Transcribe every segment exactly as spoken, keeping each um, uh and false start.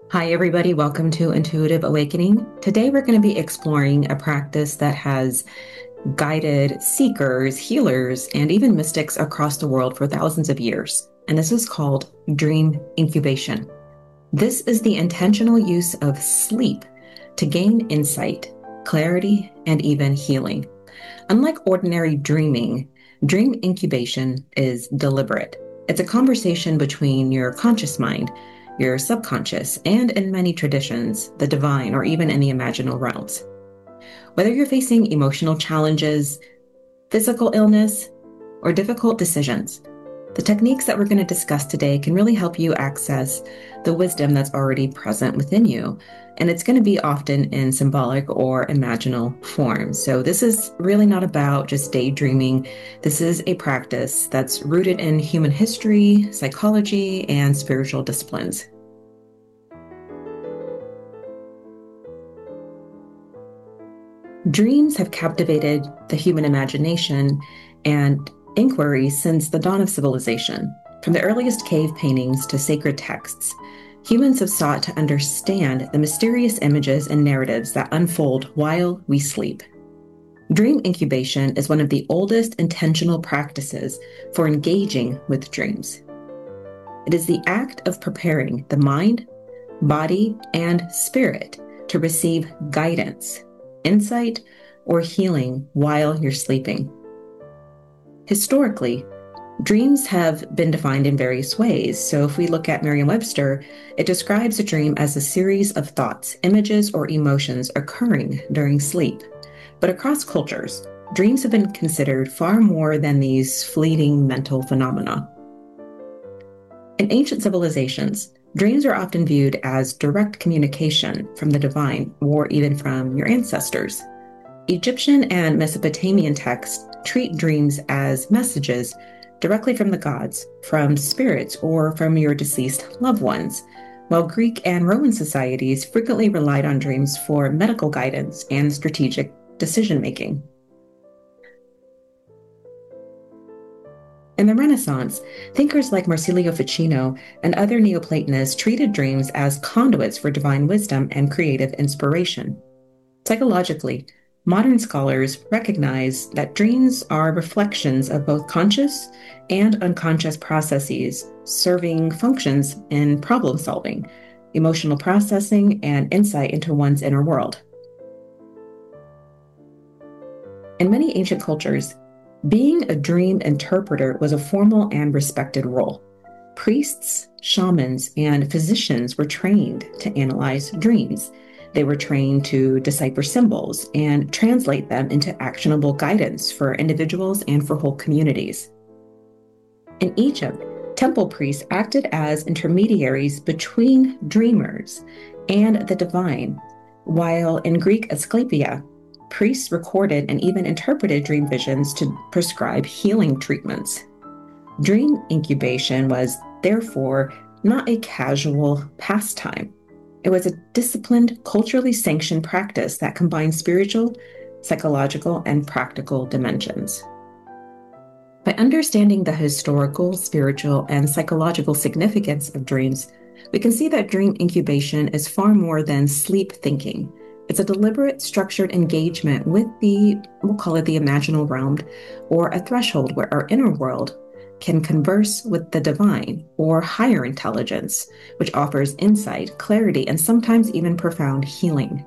Hi, everybody. Welcome to Intuitive Awakening. Today, we're going to be exploring a practice that has guided seekers, healers, and even mystics across the world for thousands of years. And this is called dream incubation. This is the intentional use of sleep to gain insight, clarity, and even healing. Unlike ordinary dreaming, dream incubation is deliberate. It's a conversation between your conscious mind, your subconscious, and in many traditions, the divine, or even in the imaginal realms. Whether you're facing emotional challenges, physical illness, or difficult decisions, the techniques that we're going to discuss today can really help you access the wisdom that's already present within you. And it's going to be often in symbolic or imaginal form. So this is really not about just daydreaming. This is a practice that's rooted in human history, psychology, and spiritual disciplines. Dreams have captivated the human imagination and inquiry since the dawn of civilization. From the earliest cave paintings to sacred texts, humans have sought to understand the mysterious images and narratives that unfold while we sleep. Dream incubation is one of the oldest intentional practices for engaging with dreams. It is the act of preparing the mind, body, and spirit to receive guidance, insight, or healing while you're sleeping. Historically, dreams have been defined in various ways. So if we look at Merriam-Webster, it describes a dream as a series of thoughts, images, or emotions occurring during sleep. But across cultures, dreams have been considered far more than these fleeting mental phenomena. In ancient civilizations, dreams are often viewed as direct communication from the divine or even from your ancestors. Egyptian and Mesopotamian texts treat dreams as messages directly from the gods, from spirits, or from your deceased loved ones, while Greek and Roman societies frequently relied on dreams for medical guidance and strategic decision-making. In the Renaissance, thinkers like Marsilio Ficino and other Neoplatonists treated dreams as conduits for divine wisdom and creative inspiration. Psychologically, modern scholars recognize that dreams are reflections of both conscious and unconscious processes, serving functions in problem solving, emotional processing, and insight into one's inner world. In many ancient cultures, being a dream interpreter was a formal and respected role. Priests, shamans, and physicians were trained to analyze dreams. They were trained to decipher symbols and translate them into actionable guidance for individuals and for whole communities. In Egypt, temple priests acted as intermediaries between dreamers and the divine, while in Greek Asclepia, priests recorded and even interpreted dream visions to prescribe healing treatments. Dream incubation was, therefore, not a casual pastime. It was a disciplined, culturally sanctioned practice that combined spiritual, psychological, and practical dimensions. By understanding the historical, spiritual, and psychological significance of dreams, we can see that dream incubation is far more than sleep thinking. It's a deliberate, structured engagement with the, we'll call it the imaginal realm, or a threshold where our inner world can converse with the divine or higher intelligence, which offers insight, clarity, and sometimes even profound healing.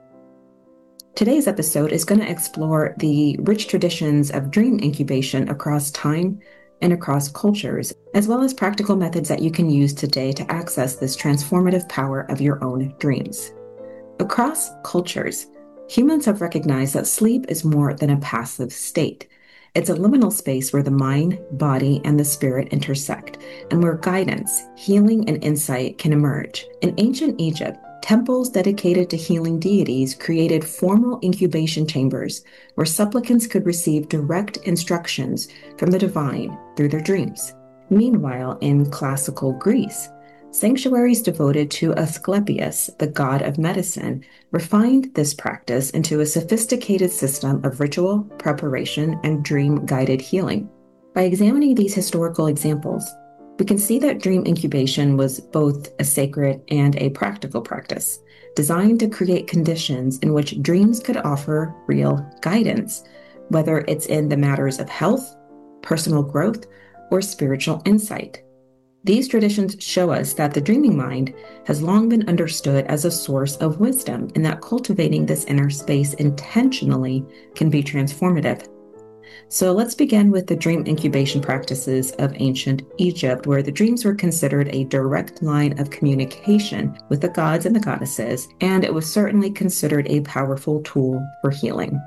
Today's episode is going to explore the rich traditions of dream incubation across time and across cultures, as well as practical methods that you can use today to access this transformative power of your own dreams. Across cultures, humans have recognized that sleep is more than a passive state. It's a liminal space where the mind, body, and the spirit intersect, and where guidance, healing, and insight can emerge. In ancient Egypt, temples dedicated to healing deities created formal incubation chambers where supplicants could receive direct instructions from the divine through their dreams. Meanwhile, in classical Greece, sanctuaries devoted to Asclepius, the god of medicine, refined this practice into a sophisticated system of ritual, preparation, and dream-guided healing. By examining these historical examples, We can see that dream incubation was both a sacred and a practical practice, designed to create conditions in which dreams could offer real guidance, whether it's in the matters of health, personal growth, or spiritual insight. These traditions show us that the dreaming mind has long been understood as a source of wisdom, and that cultivating this inner space intentionally can be transformative. So let's begin with the dream incubation practices of ancient Egypt, where the dreams were considered a direct line of communication with the gods and the goddesses, and it was certainly considered a powerful tool for healing.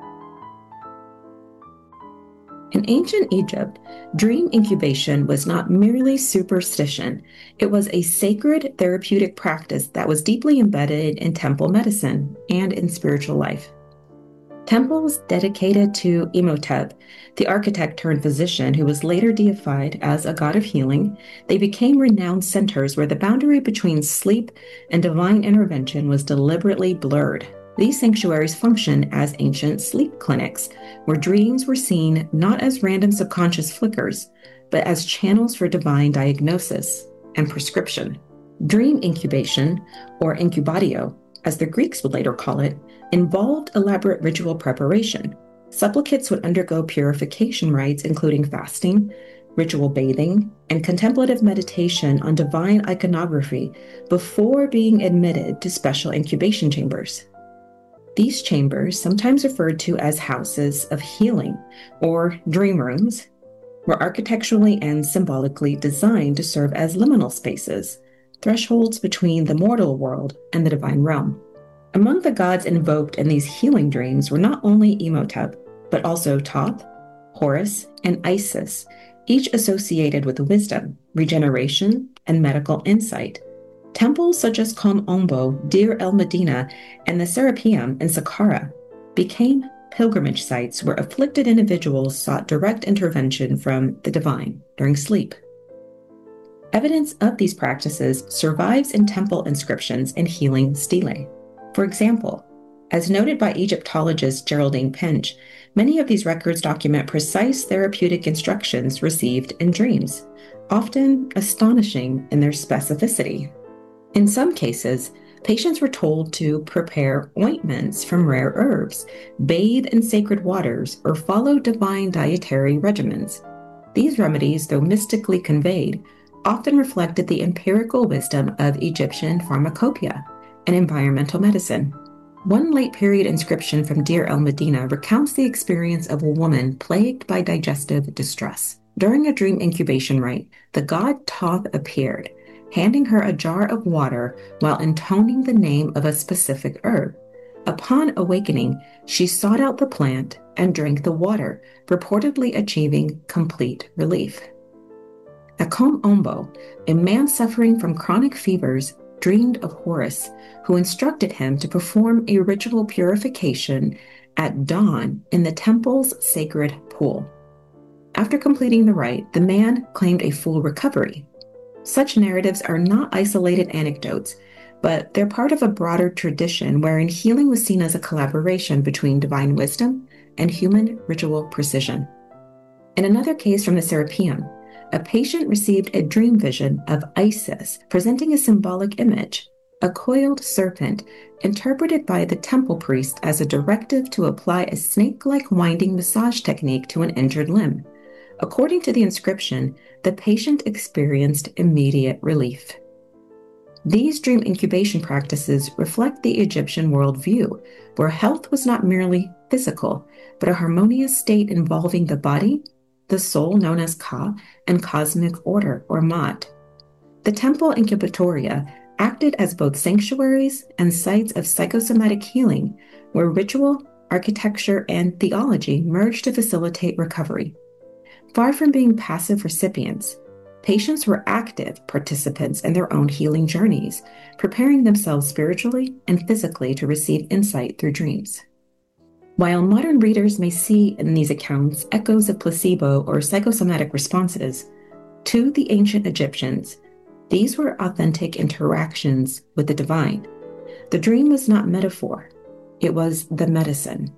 In ancient Egypt, dream incubation was not merely superstition. It was a sacred therapeutic practice that was deeply embedded in temple medicine and in spiritual life. Temples dedicated to Imhotep, the architect turned physician who was later deified as a god of healing, they became renowned centers where the boundary between sleep and divine intervention was deliberately blurred. These sanctuaries functioned as ancient sleep clinics, where dreams were seen not as random subconscious flickers, but as channels for divine diagnosis and prescription. Dream incubation, or incubatio, as the Greeks would later call it, involved elaborate ritual preparation. Supplicates would undergo purification rites, including fasting, ritual bathing, and contemplative meditation on divine iconography before being admitted to special incubation chambers. These chambers, sometimes referred to as houses of healing or dream rooms, were architecturally and symbolically designed to serve as liminal spaces, thresholds between the mortal world and the divine realm. Among the gods invoked in these healing dreams were not only Imhotep, but also Thoth, Horus, and Isis, each associated with wisdom, regeneration, and medical insight. Temples such as Kom Ombo, Deir el Medina, and the Serapeum in Saqqara became pilgrimage sites where afflicted individuals sought direct intervention from the divine during sleep. Evidence of these practices survives in temple inscriptions and healing stelae. For example, as noted by Egyptologist Geraldine Pinch, many of these records document precise therapeutic instructions received in dreams, often astonishing in their specificity. In some cases, patients were told to prepare ointments from rare herbs, bathe in sacred waters, or follow divine dietary regimens. These remedies, though mystically conveyed, often reflected the empirical wisdom of Egyptian pharmacopoeia and environmental medicine. One late-period inscription from Deir el Medina recounts the experience of a woman plagued by digestive distress. During a dream incubation rite, the god Thoth appeared, handing her a jar of water while intoning the name of a specific herb. Upon awakening, she sought out the plant and drank the water, purportedly achieving complete relief. At Kom Ombo, a man suffering from chronic fevers dreamed of Horus, who instructed him to perform a ritual purification at dawn in the temple's sacred pool. After completing the rite, the man claimed a full recovery. Such narratives are not isolated anecdotes, but they're part of a broader tradition wherein healing was seen as a collaboration between divine wisdom and human ritual precision. In another case from the Serapeum, a patient received a dream vision of Isis presenting a symbolic image, a coiled serpent, interpreted by the temple priest as a directive to apply a snake-like winding massage technique to an injured limb. According to the inscription, the patient experienced immediate relief. These dream incubation practices reflect the Egyptian worldview, where health was not merely physical, but a harmonious state involving the body, the soul known as Ka, and cosmic order, or Maat. The temple incubatoria acted as both sanctuaries and sites of psychosomatic healing, where ritual, architecture, and theology merged to facilitate recovery. Far from being passive recipients, patients were active participants in their own healing journeys, preparing themselves spiritually and physically to receive insight through dreams. While modern readers may see in these accounts echoes of placebo or psychosomatic responses, to the ancient Egyptians, these were authentic interactions with the divine. The dream was not metaphor, it was the medicine.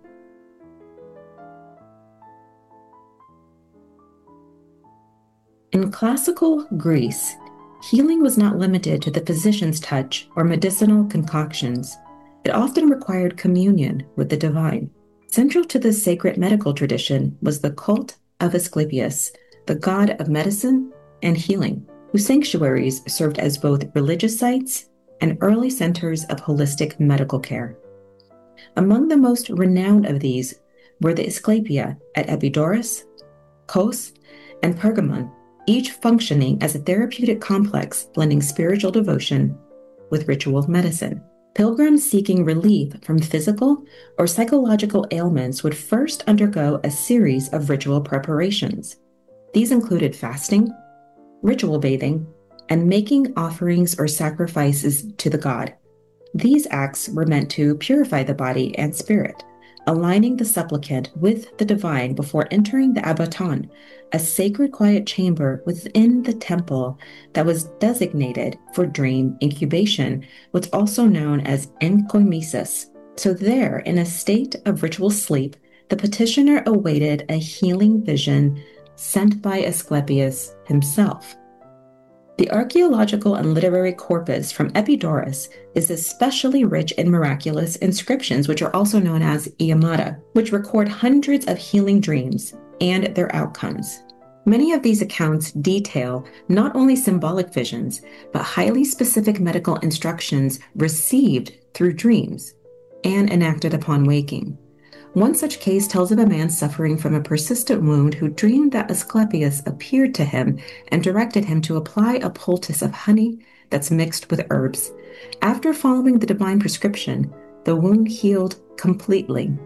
In classical Greece, healing was not limited to the physician's touch or medicinal concoctions. It often required communion with the divine. Central to this sacred medical tradition was the cult of Asclepius, the god of medicine and healing, whose sanctuaries served as both religious sites and early centers of holistic medical care. Among the most renowned of these were the Asclepia at Epidaurus, Kos, and Pergamon, each functioning as a therapeutic complex blending spiritual devotion with ritual medicine. Pilgrims seeking relief from physical or psychological ailments would first undergo a series of ritual preparations. These included fasting, ritual bathing, and making offerings or sacrifices to the god. These acts were meant to purify the body and spirit, aligning the supplicant with the divine before entering the Abaton, a sacred quiet chamber within the temple that was designated for dream incubation, what's also known as enkoimesis. So there, in a state of ritual sleep, the petitioner awaited a healing vision sent by Asclepius himself. The archaeological and literary corpus from Epidaurus is especially rich in miraculous inscriptions, which are also known as iamata, which record hundreds of healing dreams and their outcomes. Many of these accounts detail not only symbolic visions, but highly specific medical instructions received through dreams and enacted upon waking. One such case tells of a man suffering from a persistent wound who dreamed that Asclepius appeared to him and directed him to apply a poultice of honey that's mixed with herbs. After following the divine prescription, the wound healed completely.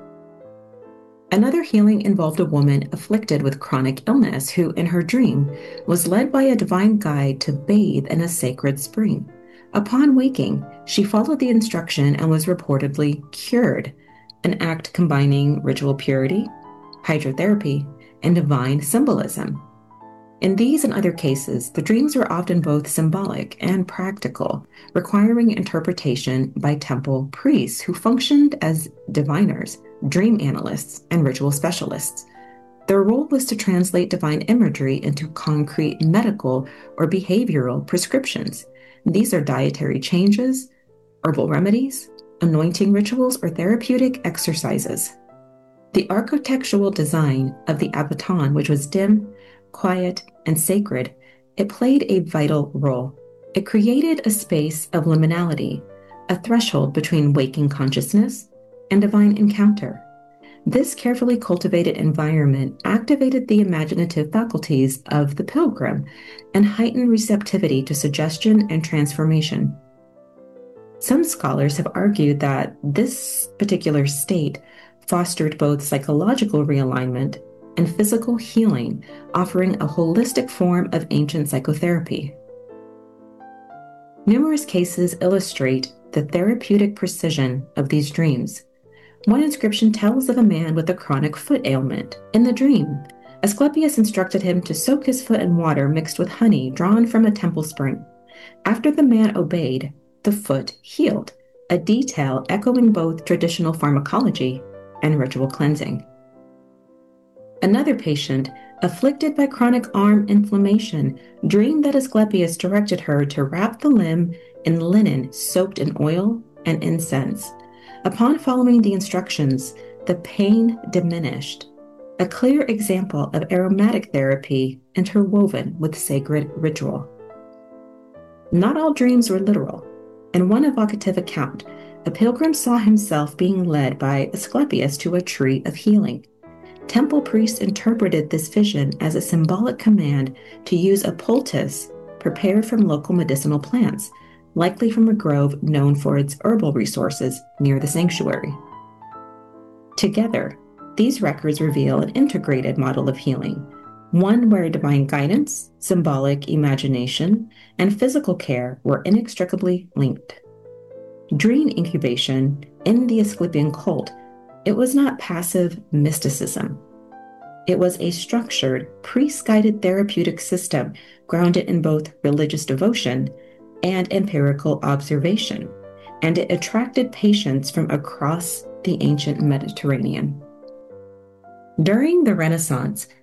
Another healing involved a woman afflicted with chronic illness who, in her dream, was led by a divine guide to bathe in a sacred spring. Upon waking, she followed the instruction and was reportedly cured, an act combining ritual purity, hydrotherapy, and divine symbolism. In these and other cases, the dreams were often both symbolic and practical, requiring interpretation by temple priests who functioned as diviners, dream analysts, and ritual specialists. Their role was to translate divine imagery into concrete medical or behavioral prescriptions. These are dietary changes, herbal remedies, anointing rituals, or therapeutic exercises. The architectural design of the Abaton, which was dim, quiet, and sacred, it played a vital role. It created a space of liminality, a threshold between waking consciousness and divine encounter. This carefully cultivated environment activated the imaginative faculties of the pilgrim and heightened receptivity to suggestion and transformation. Some scholars have argued that this particular state fostered both psychological realignment and physical healing, offering a holistic form of ancient psychotherapy. Numerous cases illustrate the therapeutic precision of these dreams. One inscription tells of a man with a chronic foot ailment. In the dream, Asclepius instructed him to soak his foot in water mixed with honey drawn from a temple spring. After the man obeyed, the foot healed, a detail echoing both traditional pharmacology and ritual cleansing. Another patient, afflicted by chronic arm inflammation, dreamed that Asclepius directed her to wrap the limb in linen soaked in oil and incense. Upon following the instructions, the pain diminished, a clear example of aromatic therapy interwoven with sacred ritual. Not all dreams were literal. In one evocative account, a pilgrim saw himself being led by Asclepius to a tree of healing. Temple priests interpreted this vision as a symbolic command to use a poultice prepared from local medicinal plants, likely from a grove known for its herbal resources near the sanctuary. Together, these records reveal an integrated model of healing, one where divine guidance, symbolic imagination, and physical care were inextricably linked. Dream incubation in the Asclepian cult, it was not passive mysticism. It was a structured, priest-guided therapeutic system grounded in both religious devotion and empirical observation, and it attracted patients from across the ancient Mediterranean. During the Renaissance,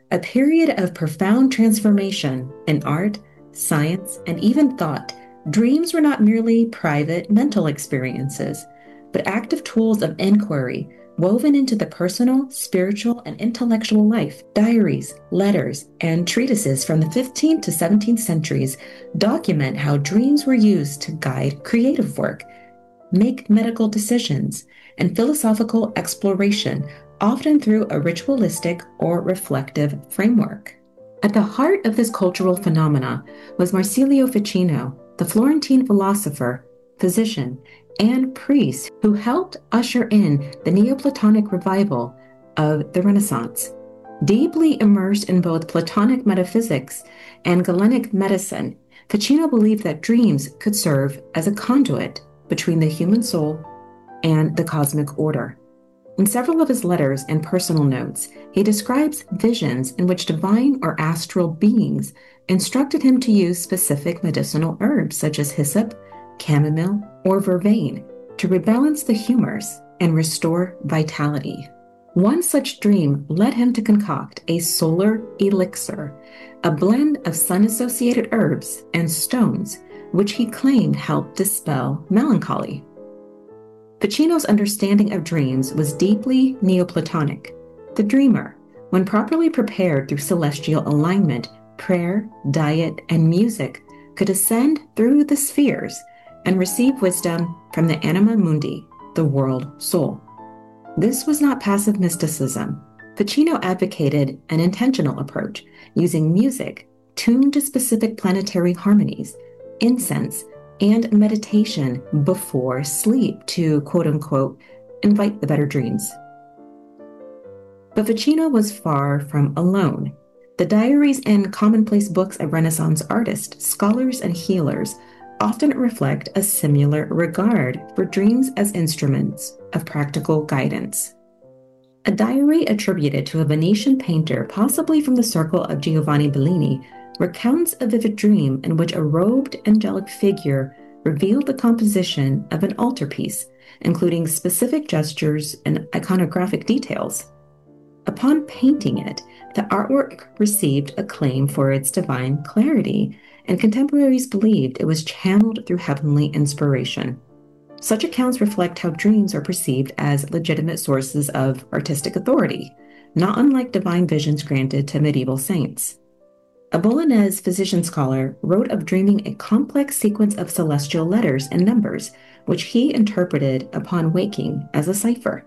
A period of profound transformation in art, science, and even thought. Dreams were not merely private mental experiences, but active tools of inquiry woven into the personal, spiritual, and intellectual life. Diaries, letters, and treatises from the fifteenth to seventeenth centuries document how dreams were used to guide creative work, make medical decisions, and philosophical exploration, often through a ritualistic or reflective framework. At the heart of this cultural phenomena was Marsilio Ficino, the Florentine philosopher, physician, and priest who helped usher in the Neoplatonic revival of the Renaissance. Deeply immersed in both Platonic metaphysics and Galenic medicine, Ficino believed that dreams could serve as a conduit between the human soul and the cosmic order. In several of his letters and personal notes, he describes visions in which divine or astral beings instructed him to use specific medicinal herbs such as hyssop, chamomile, or vervain to rebalance the humors and restore vitality. One such dream led him to concoct a solar elixir, a blend of sun-associated herbs and stones, which he claimed helped dispel melancholy. Ficino's understanding of dreams was deeply Neoplatonic. The dreamer, when properly prepared through celestial alignment, prayer, diet, and music, could ascend through the spheres and receive wisdom from the anima mundi, the world soul. This was not passive mysticism. Ficino advocated an intentional approach, using music tuned to specific planetary harmonies, incense, and meditation before sleep to, quote-unquote, invite the better dreams. But Ficino was far from alone. The diaries and commonplace books of Renaissance artists, scholars, and healers often reflect a similar regard for dreams as instruments of practical guidance. A diary attributed to a Venetian painter, possibly from the circle of Giovanni Bellini, recounts a vivid dream in which a robed angelic figure revealed the composition of an altarpiece, including specific gestures and iconographic details. Upon painting it, the artwork received acclaim for its divine clarity, and contemporaries believed it was channeled through heavenly inspiration. Such accounts reflect how dreams are perceived as legitimate sources of artistic authority, not unlike divine visions granted to medieval saints. A Bolognese physician scholar wrote of dreaming a complex sequence of celestial letters and numbers, which he interpreted upon waking as a cipher.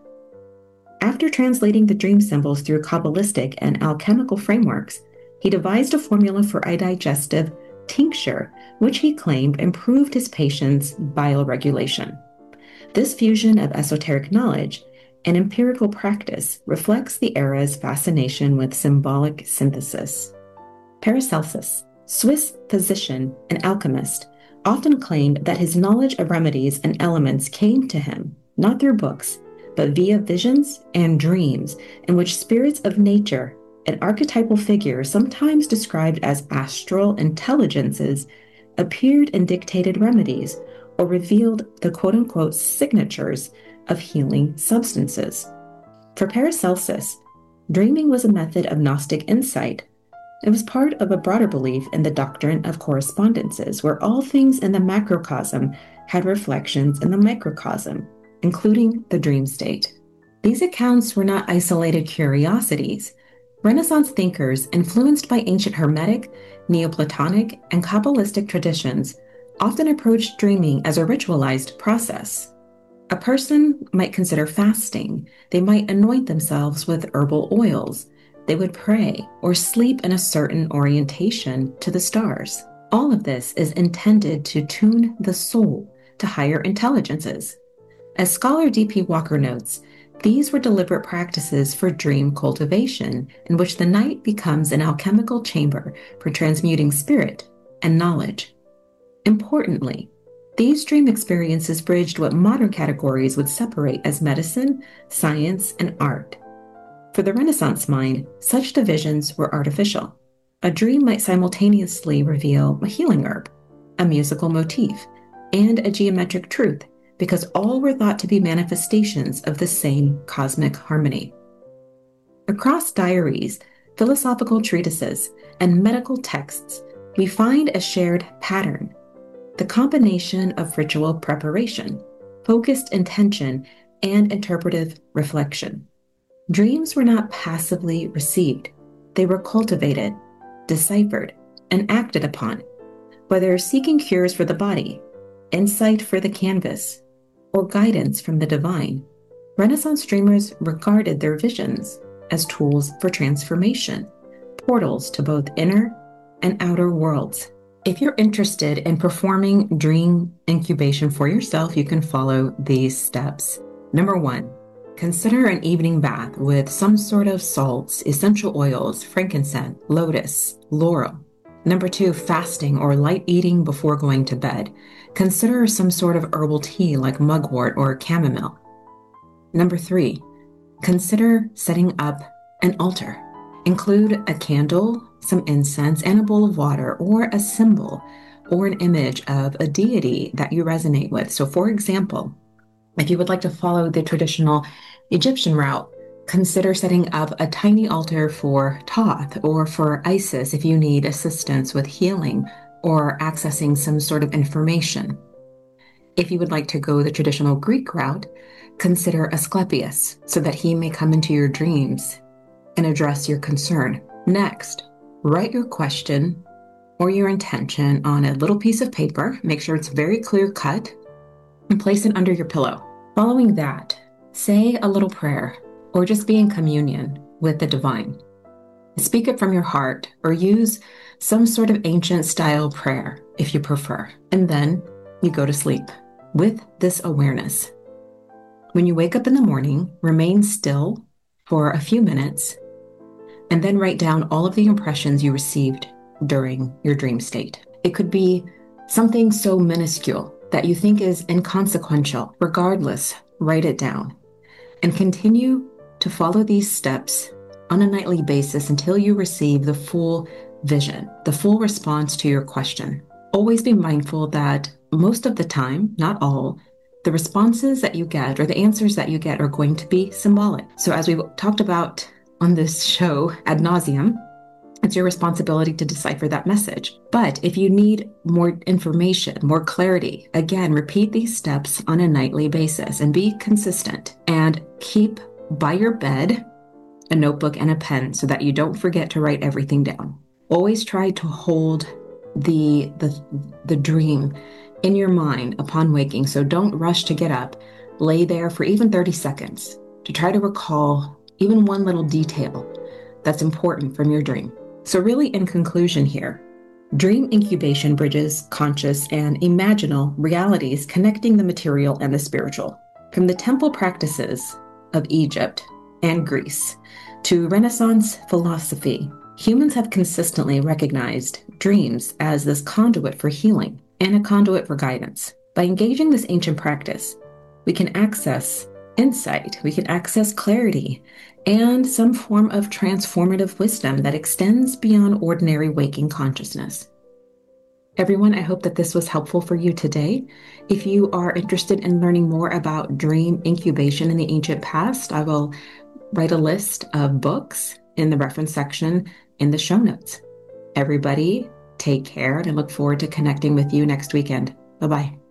After translating the dream symbols through Kabbalistic and alchemical frameworks, he devised a formula for a digestive tincture, which he claimed improved his patient's bile regulation. This fusion of esoteric knowledge and empirical practice reflects the era's fascination with symbolic synthesis. Paracelsus, Swiss physician and alchemist, often claimed that his knowledge of remedies and elements came to him, not through books, but via visions and dreams in which spirits of nature, an archetypal figure sometimes described as astral intelligences, appeared and dictated remedies or revealed the quote-unquote signatures of healing substances. For Paracelsus, dreaming was a method of Gnostic insight. It was part of a broader belief in the doctrine of correspondences, where all things in the macrocosm had reflections in the microcosm, including the dream state. These accounts were not isolated curiosities. Renaissance thinkers, influenced by ancient Hermetic, Neoplatonic, and Kabbalistic traditions, often approached dreaming as a ritualized process. A person might consider fasting. They might anoint themselves with herbal oils. They would pray or sleep in a certain orientation to the stars. All of this is intended to tune the soul to higher intelligences. As scholar D P Walker notes, these were deliberate practices for dream cultivation, in which the night becomes an alchemical chamber for transmuting spirit and knowledge. Importantly, these dream experiences bridged what modern categories would separate as medicine, science, and art. For the Renaissance mind, such divisions were artificial. A dream might simultaneously reveal a healing herb, a musical motif, and a geometric truth, because all were thought to be manifestations of the same cosmic harmony. Across diaries, philosophical treatises, and medical texts, we find a shared pattern: the combination of ritual preparation, focused intention, and interpretive reflection. Dreams were not passively received. They were cultivated, deciphered, and acted upon, whether seeking cures for the body, insight for the canvas, or guidance from the divine. Renaissance dreamers regarded their visions as tools for transformation, portals to both inner and outer worlds. If you're interested in performing dream incubation for yourself, you can follow these steps. Number one, consider an evening bath with some sort of salts, essential oils, frankincense, lotus, laurel. Number two, fasting or light eating before going to bed. Consider some sort of herbal tea like mugwort or chamomile. Number three, consider setting up an altar. Include a candle, some incense, and a bowl of water, or a symbol or an image of a deity that you resonate with. So for example, if you would like to follow the traditional Egyptian route, consider setting up a tiny altar for Thoth or for Isis if you need assistance with healing or accessing some sort of information. If you would like to go the traditional Greek route, consider Asclepius so that he may come into your dreams and address your concern. Next, write your question or your intention on a little piece of paper. Make sure it's very clear cut and place it under your pillow. Following that, say a little prayer or just be in communion with the divine. Speak it from your heart or use some sort of ancient style prayer if you prefer. And then you go to sleep with this awareness. When you wake up in the morning, remain still for a few minutes and then write down all of the impressions you received during your dream state. It could be something so minuscule that you think is inconsequential. Regardless, write it down and continue to follow these steps on a nightly basis until you receive the full vision, the full response to your question. Always be mindful that most of the time, not all, the responses that you get or the answers that you get are going to be symbolic. So as we talked about on this show ad nauseum, it's your responsibility to decipher that message. But if you need more information, more clarity, again, repeat these steps on a nightly basis and be consistent and keep by your bed a notebook and a pen so that you don't forget to write everything down. Always try to hold the, the, the dream in your mind upon waking. So don't rush to get up. Lay there for even thirty seconds to try to recall even one little detail that's important from your dream. So really, in conclusion here, dream incubation bridges conscious and imaginal realities connecting the material and the spiritual. From the temple practices of Egypt and Greece to Renaissance philosophy, humans have consistently recognized dreams as this conduit for healing and a conduit for guidance. By engaging this ancient practice, we can access insight, we can access clarity, and some form of transformative wisdom that extends beyond ordinary waking consciousness. Everyone, I hope that this was helpful for you today. If you are interested in learning more about dream incubation in the ancient past, I will write a list of books in the reference section in the show notes. Everybody, take care, and I look forward to connecting with you next weekend. Bye-bye.